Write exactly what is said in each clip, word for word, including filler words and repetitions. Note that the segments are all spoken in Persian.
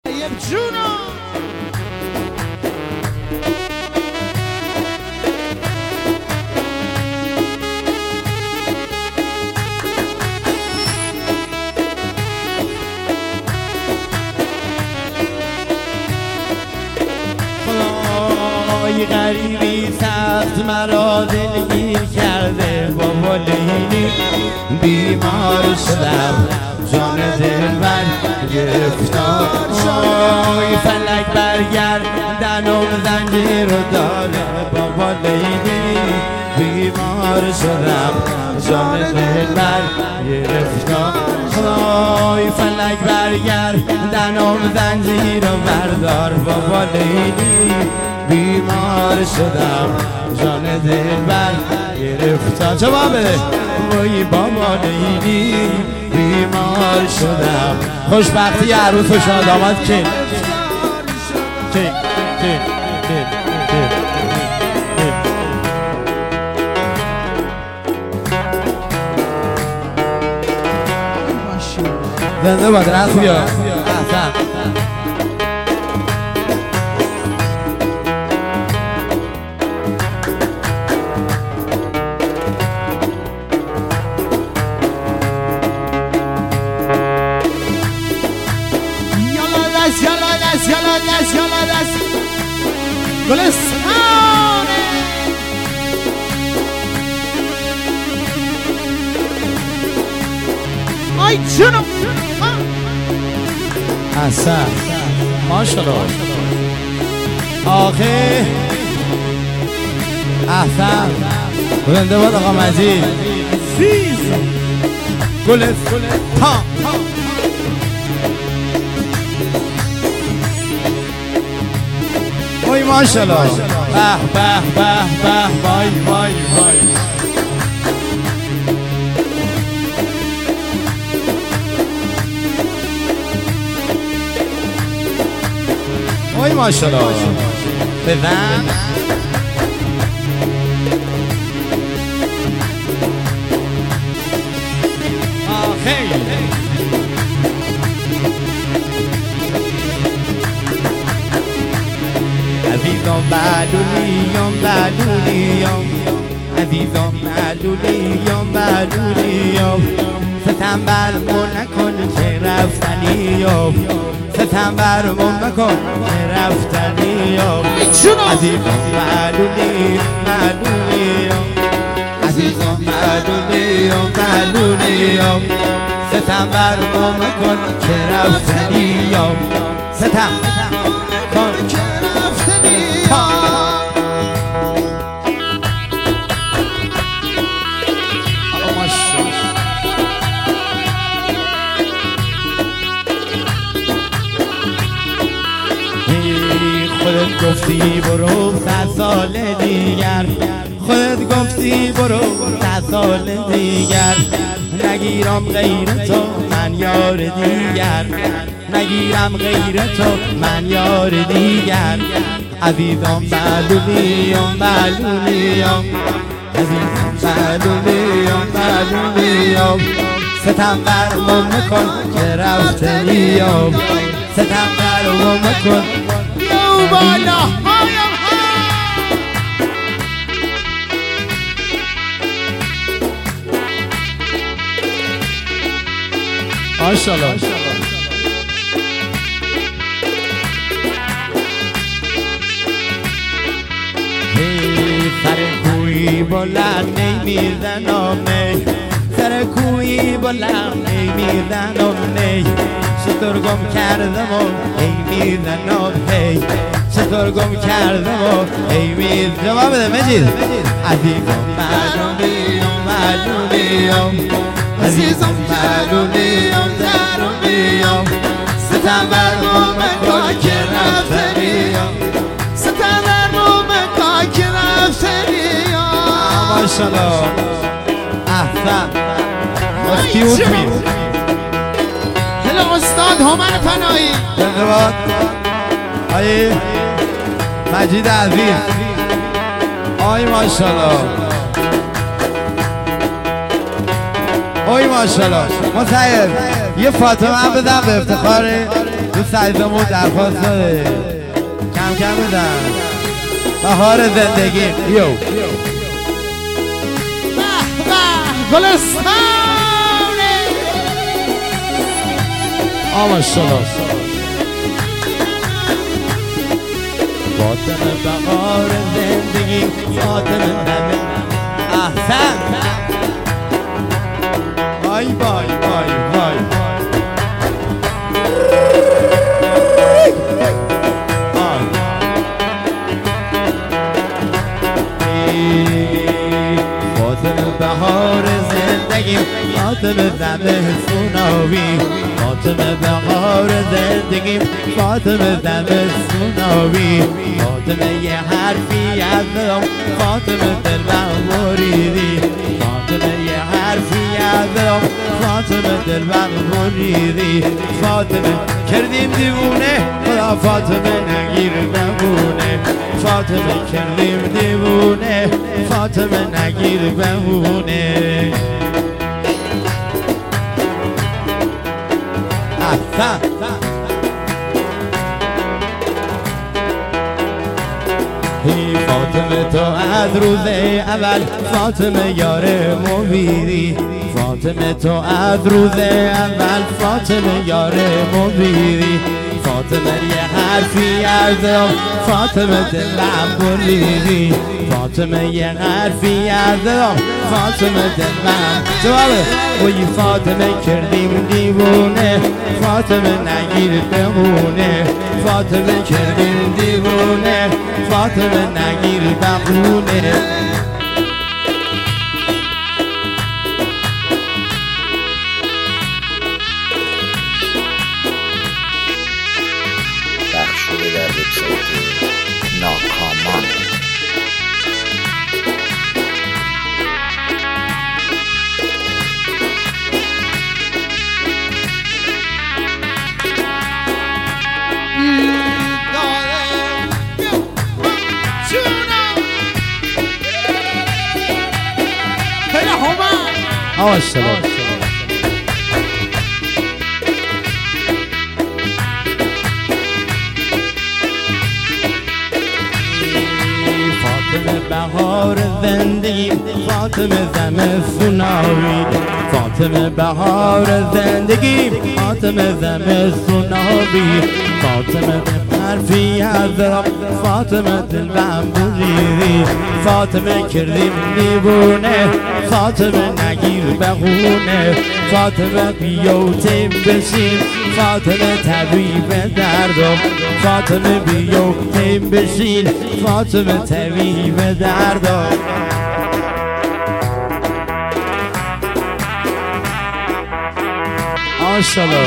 جونو خدای غریبی سخت مرا دلگیر کرده بابا لیلی بیمار شدم جان دلبر گرفتار شد فلک برگردنم زنجیر رو داره بابا لیلی بیمار شدم جان دلبر گرفتار خدای فلک برگردنم زنجیر رو بردار بابا لیلی بیمار شدم جان دلبر گرفتار جواب بده وای بابا لیلی بیمار شدم خوشبختی عروس و شادامت که که که که زنده باد رفت بیا احسن یالا دست یالا دست یالا دست گلستانه آی جونم احسن ماشالله آخه احسن بلنده باد آقا مجید عزیز گلستان وای ماشالله به به به به وای وای وای وای ماشالله بزن آخی عزیزم معلولیم معلولیم عزیزم معلولیم معلولیم ستم برمون نکن که رفتنیم ستم برمون نکن که رفتنیم عزیزم معلولیم معلولیم عزیزم معلولیم معلولیم ستم برمون نکن که رفتنیم ستم کن که خودت گفتی برو صد سال دیگر خودت گفتی برو صد سال دیگر نگیرم غیر تو من یار دیگر نگیرم غیر تو من یار دیگر عزیزم معلولیم معلولیم عزیزم معلولیم معلولیم ستم برمون مکن که رفتنیم ستم برمون مکن یو بالا هایم ماشالله سر کوی بلند نمیزنم نی سر کوی بلند نمیزنم نی چطور گم کردم و ای میزنم هی چطور گم کردم و ای میزنم جواب بده مجید عزیزم معلولیم معلولیم عزیزم معلولیم درونیم ستم برمون مکن که رفتنیم ستم برمون مکن که رفتنیم ماشالله احسن کیوت می هلا استاد هومن پناهی زنده باد آی مجید عزیز آی ماشالله آی ماشالله متعیر یه فاطمه هم بدم به افتخار تو عزیزمون درخواست داره کم کم بدن بهار زندگی یو گلستان آماشالله فاطمه بهار زندگی فاطمه نمه احسن وای وای وای وای فاطمه بهار زندگی فاطمه دمه سوناوی فاطمه بهار زندگی فاطمه دمه سوناوی فاطمه یه حرفی از دلم فاطمه دلم بریدی فاطمه یه حرفی از دلم فاطمه دلم بریدی فاطمه کردیم دیوونه خدا فاطمه نگیر بمونه فاطمه کردیم دیوونه فاطمه نگیر بمونه احسن هی فاطمه تو از روز اول فاطمه یار مویدی فاطمه تو از روز اول فاطمه یار مویدی فاطمه یه حرفی از دلم فاطمه دلم بریدی فاطمه یه حرفی از دلم فاطمه دلم جوابه وی فاطمه کردیم دیوونه فاطمه نگیر بمونه فاطمه کردیم دیوونه فاطمه نگیر بمونه بخشوده در وبسایت ناکامان آماشالله فاطمه بهار زندگی فاطمه زمستوناوی فاطمه بهار زندگی فاطمه زمستوناوی فاطمه حرفی از دلم فاطمه دلم بریدی فاطمه کردیم دیوونه فاطمه نگیر بهونه فاطمه بیو تیم بشین فاطمه طبیب دردم فاطمه بیو تیم بشین فاطمه طبیب دردم ماشالله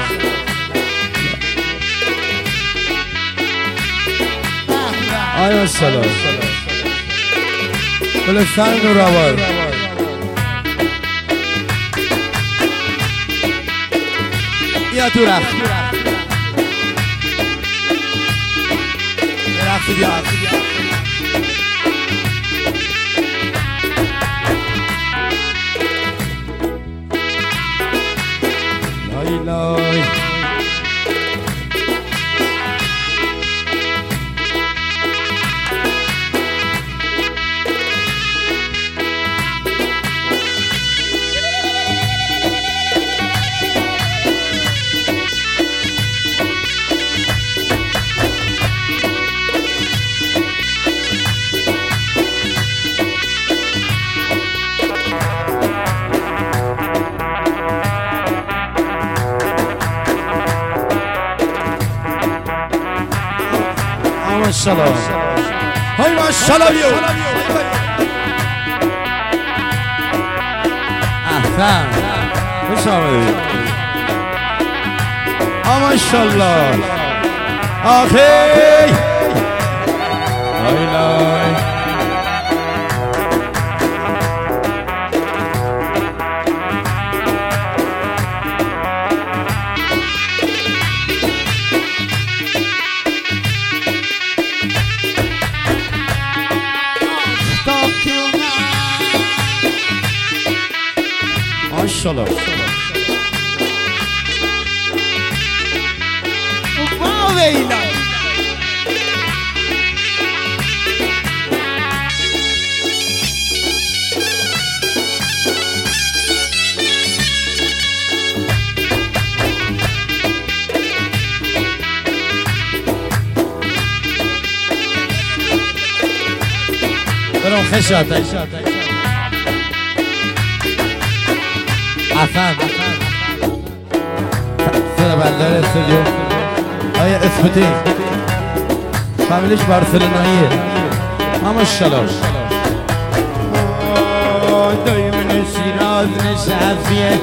آیا سلام گلستان نوراور بیا تو رفت رفت بیا لای لای ماشالله های ماشالله بیو احسن خوش آمدید ماشالله آخی لای لای ماشالله ویلا برام خشات عفم سر بندر استودیو آیا اسپوتی فامیلیش بارسلوناییه اما شلاش دایمن شیراز نشستیه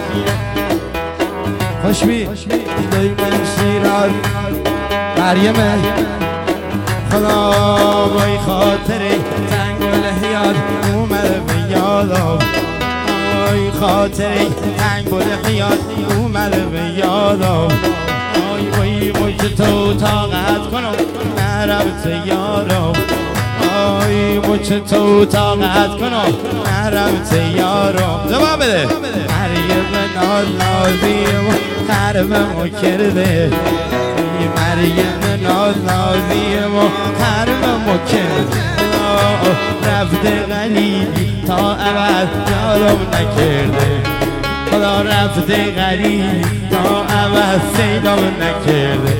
خوشبی دایمن شیراز مریمه خدا وای خاطره تنگ و لحیات اومده به یادم وای خاطره تنگ و لحیات اومده به یادم وای وای وای که تو طاقت کنم نرفت یارم وای وای که تو طاقت کنم نرفت یارم جواب بده مریم ناز نازیم و خرممو کرده مریم ناز نازیم و خرممو کرده رفته غریبی تا ابد یارم نکرده خدا رفته غریبی تا ابد سیدم نکرده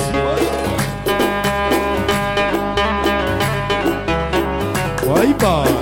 وای بای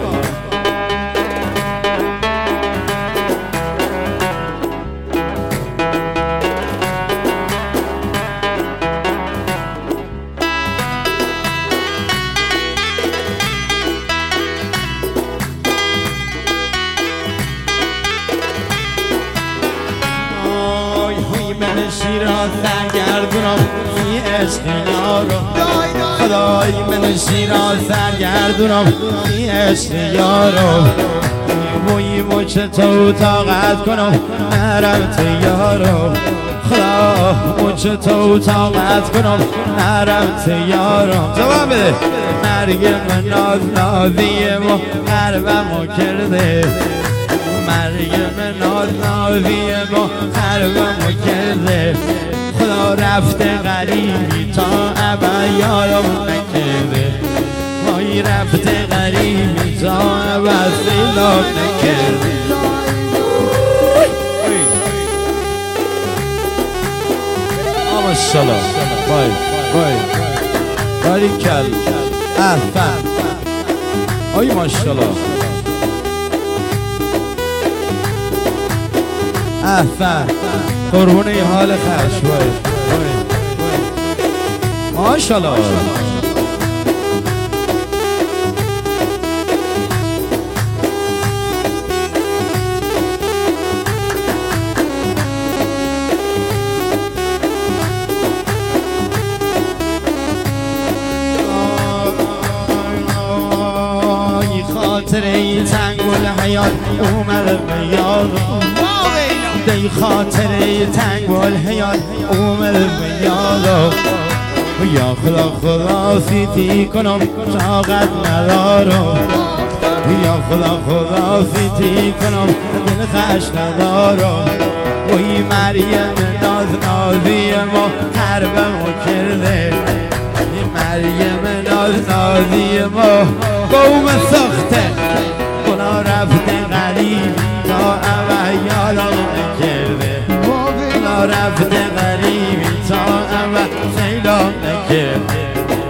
شیراز سرگردونم ای عشق یارم خدای من شیراز سرگردونم ای عشق یارم وای وای چه تو طاقت کنم نرفت یارم خدا وای چه تو طاقت کنم نرفت یارم جواب بده مریم ناز نازیم و قربمو کرده مریم ناز نازیم و قربمو کرده خدا رفته غریبی تا ابد یارم نکرده وای رفته غریبی تا ابد سیدم نکرده ماشالله وای وای باریکل احسن آی ماشالله احسن قربونه حال خش وای وای ماشالله خاطره تنگ و لحیات اومده به یادم دی خاطره تنگ و لحیات اومده به یادم یا خدا خدا سیتی کنم طاقت ندارم یا خدا خدا سیتی کنم دل خش ندارم وی مریم ناز نازیم و قربمو کرده مریم ناز نازیم و قوم سخته خدا رفته غریب تا ابد یارم نکرده خدا رفته غریب تا ابد سیدم نکرده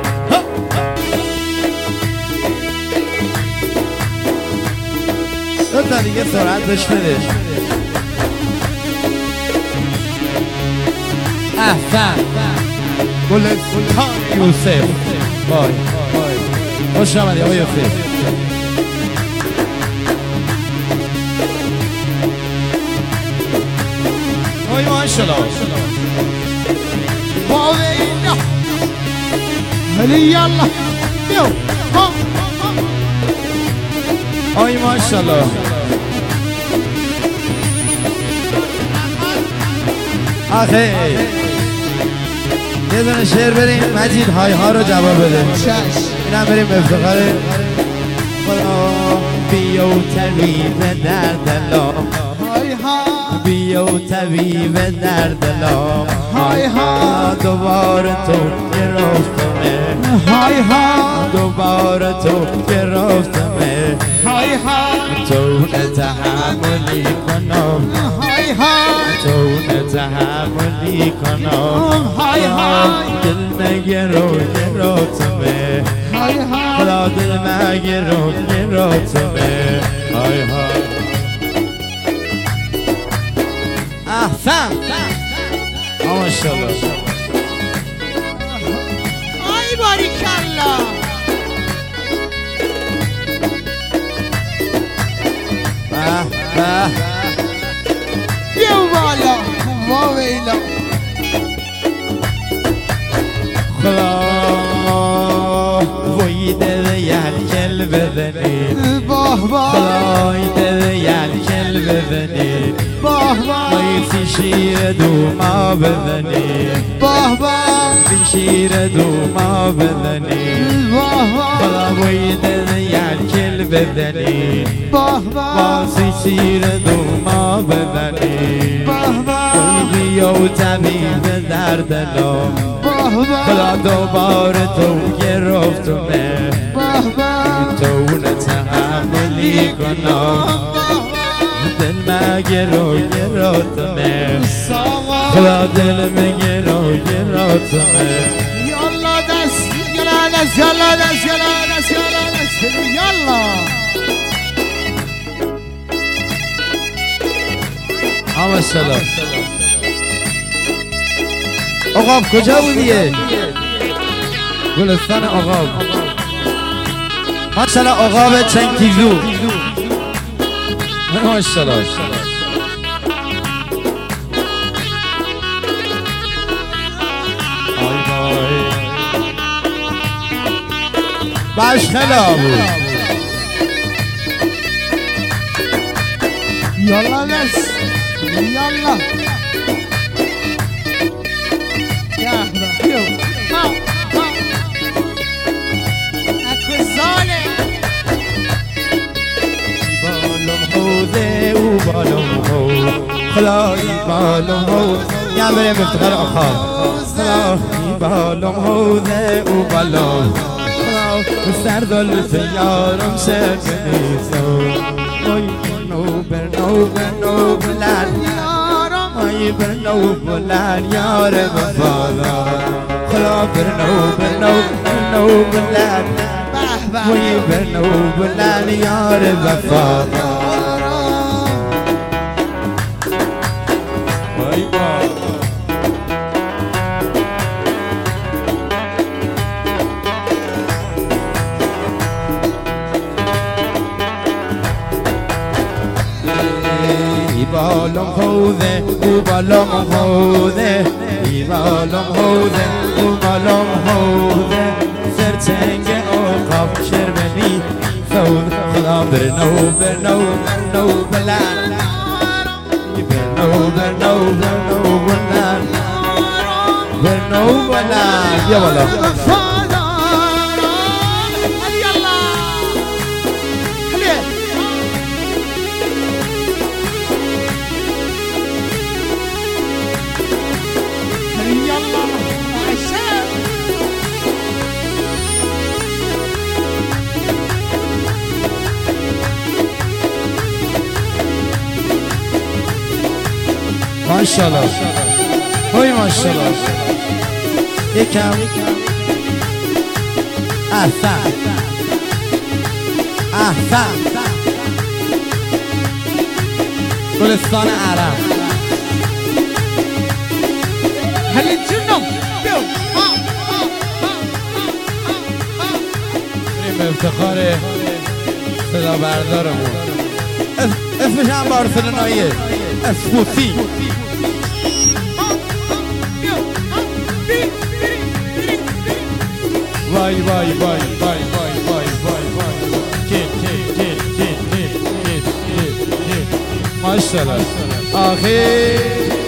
دو تا دیگه سرعت بش بده احسن گل سلطان یوسف وای خوش آمدی آقای یوسف وای ماشالله وای هلی یالا یو آی ماشالله آخه یه دونه شعر بریم مجید های ها رو جواب بده اینم بریم افتخار خدا بیا و طبیب درد لا بیا و طبیب درد لا های ها دوباره تو گرفتمه های ها دوباره تو گرفتمه های ها تو نتحملی کنم های ها تو نتحملی کنم های ها دل نگرو گرفتمه های ها خدا دل نگرو گرفتمه های های احسن ماشاءالله ای باریکالله به به بیا بالا وا ویلا خدا وای دل یل بزنی باه باه خدای دل یل بزنی باه باه وای سی شیر دوما بزنی باه باه سی شیر دوما بزنی باه باه خدا وای دل یل بزنی باه باه سی شیر دوما بزنی باه باه وای بیا و طبیب درد لام باه باه خدا دوباره تو گرفتمه باه باه تو نتحملی کنم دل مگرو گرفتمه خدا دل مگرو گرفتمه یالا دست یالا دست یالا دست یالا دست یالا دست یالا اما سلام آقاب کجا بودیه؟ گلستان آقاب ماشالله آقاب چنگیزو ماشالله آی بای بشخلا بود یالا دست یالا بالم هو خدایی بالم هو یا بریم افتخار آخر خدایی بالم هوده او بالم خدا سردال سیارم شکنیسو وای نو برنو برنو بلند وای برنو بلند یار وفادار خدا برنو برنو برنو بلند وای برنو بلند یار وفادار بالم هوده او بالم هوده ای بالم هوده او بالم هوده سرچنگ آقاب شرمنی فود خدا برنو برنو برنو بلند برنو برنو برنو بلند برنو بلند یا بالا ماشاءالله وای ماشاءالله یکم احسن احسن گلستان عرب هلی جنم بیو بریم به افتخار صدا بردارمون اسمش هم بارسلوناییه اسپوسی وای وای وای وای وای وای وای وای کین کین کین کین کین کین کین ماشاءالله آخه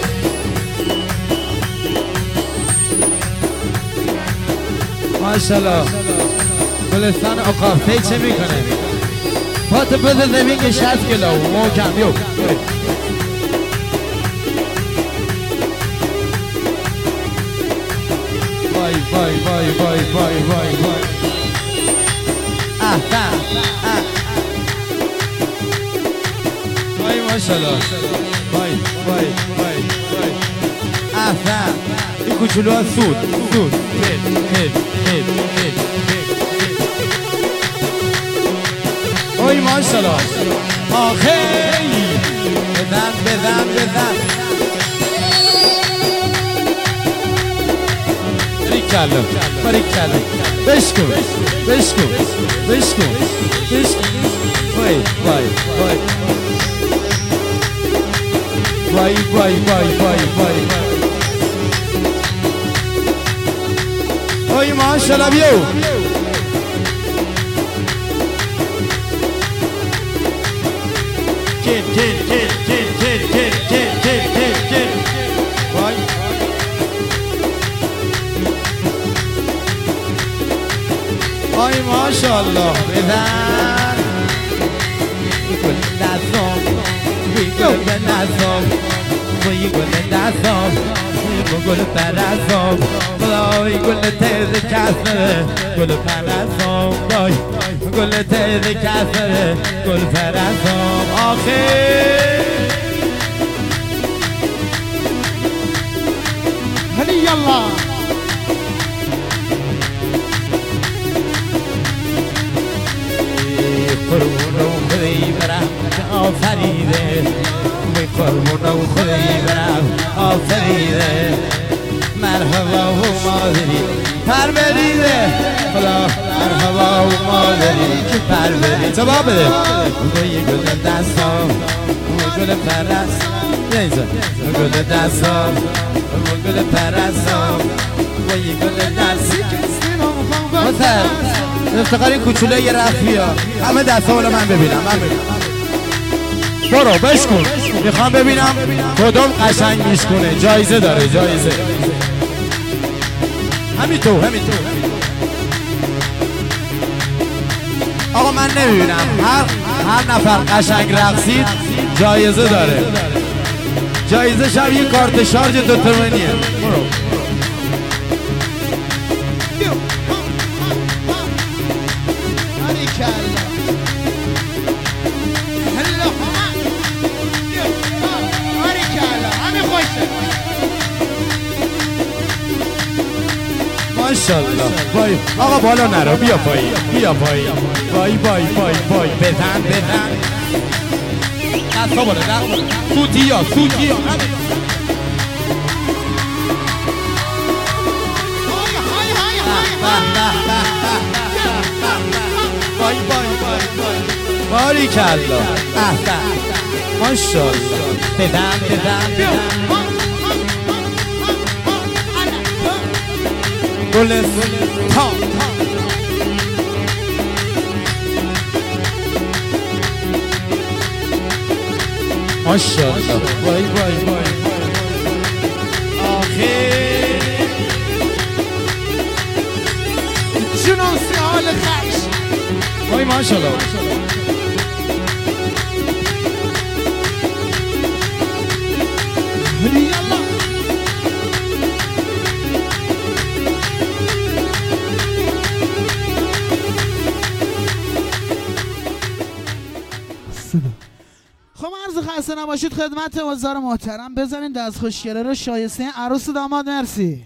ماشاءالله گلستان عقابی چه میکنه پاتو بده زمین که شصت کیلو محکم یو وای وای وای وای وای وای وای احسن وای ماشاءالله وای وای وای وای احسن این کوچولو ها سود سود هید هید هید هید وای ماشاءالله آخی بزن بزن بزن باریکلا باریکلا بشکن بشکن بشکن بشکن وای وای وای وای وای وای وای وای وای ماشاءالله بیو کل کل کل کل کل کل کل کل کل کل وای وای ماشاءالله بزن گل دستم گل دستم وای گل دستم گل پرستم وای گل تیز کسره گل پرستم وای گل تیز کسره گل پرستم آخر هلی یلا قربونم خدای برم آفریده وی قربونم خدای برم آفریده مرحبا و مادری پر بریده خدا مرحبا و مادری که پر بریده جواب بده وی گل دستم وی گل پرست نیزه گل دستم وی گل پرستم وی گل دستم مثل افتخاری کوچوله یه رفت بیا همه دستا بالا من ببینم من ببینم برو بشکن میخوام ببینم کدوم قشنگ میشکنه جایزه داره جایزه همین تو همین تو آقا من نمیبینم هر هر نفر قشنگ رقصید جایزه داره جایزه شب یه کارت شارژ دو تومنیه برو ماشاءالله وای آقا بالا نرو بیا پایین بیا پایین وای وای وای وای بزن بزن دستا بالا دستا بالا سوتی یا سوتی یا وای وای وای وای باریکلا احسن ماشاءالله بزن بزن بزن گلستان ماشاءالله وای وای وای آخه جناسی حال خش وای ماشاءالله یلا خب عرض خسته نباشید خدمت وزار محترم بزنین دست خوشگله رو شایسته عروس و داماد مرسی